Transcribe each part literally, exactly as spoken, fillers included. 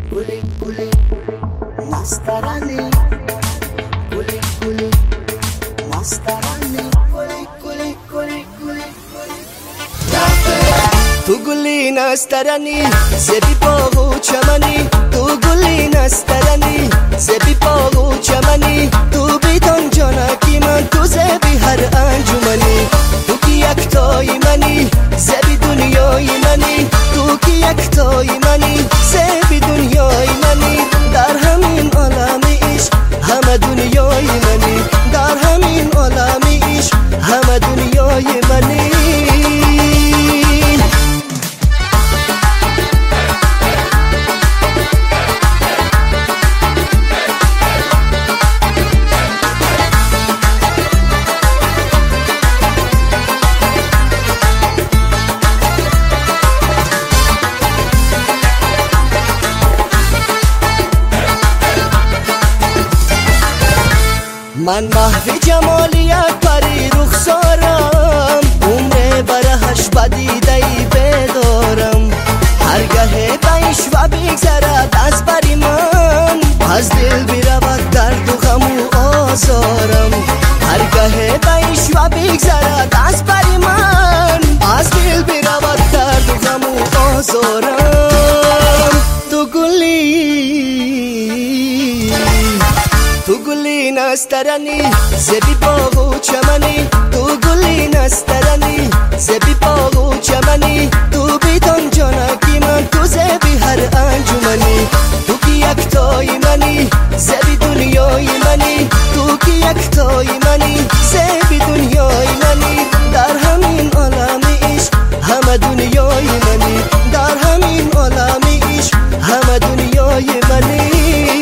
گلی گلی نسترانی گلی گلی نسترانی گلی گلی گلی گلی تو گلی نسترانی زبی باغو چمنی تو گلی نسترانی زبی باغو چمنی تو بیتون جانکی من تو زبی هر انجمنی تو کی یک تای منی زبی دنیای منی تو کی یک تای منی زبی دنیای منی در همین عالم عشق همه دنیای منی در همین عالم عشق همه دنیای منی من محو جمالیت پری رخسارم عمر برهش بدیده ای بدارم هرگاه بیش و بگذرد از بری من از دل برود درد و غم و آزارم هرگاه بیش و بگذرد از بری من از دل برود درد و غم و آزارم تو گلی تو گلی نسترانی زبی باغو چمنی تو گلی نسترانی زبی باغو چمنی تو بیتون جانکی من تو زبی هر انجمنی تو کی یک تای منی زبی دنیای منی تو کی یک تای منی زبی دنیای منی در همین عالم عشق همه دنیای منی در همین عالم عشق همه دنیای منی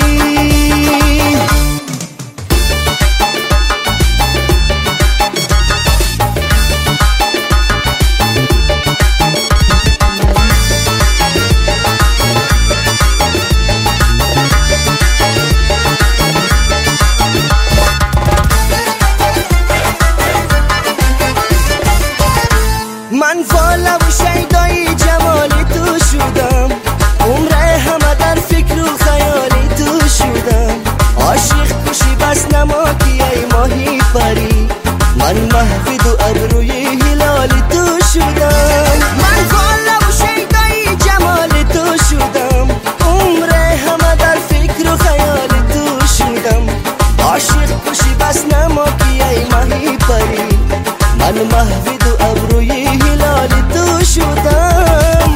من والا و شیدای جمالی تو شدم عمره همه در فکر و خیالی تو شدم عاشق کشی بس نماکی ای ماهی پری من محو دو ابروی هلالی تو شدم من والا و شیدای جمالی تو شدم عمره همه در فکر و خیالی تو شدم عاشق کشی بس نماکی ای ماهی پری من محو دو ابروی هلالی تو شدم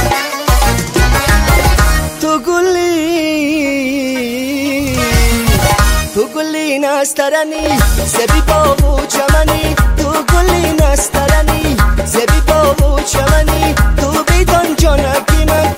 تو گلی تو گلی نسترانی زبی باغو چمنی تو گلی نسترانی زبی باغو چمنی تو بیتون جانکی من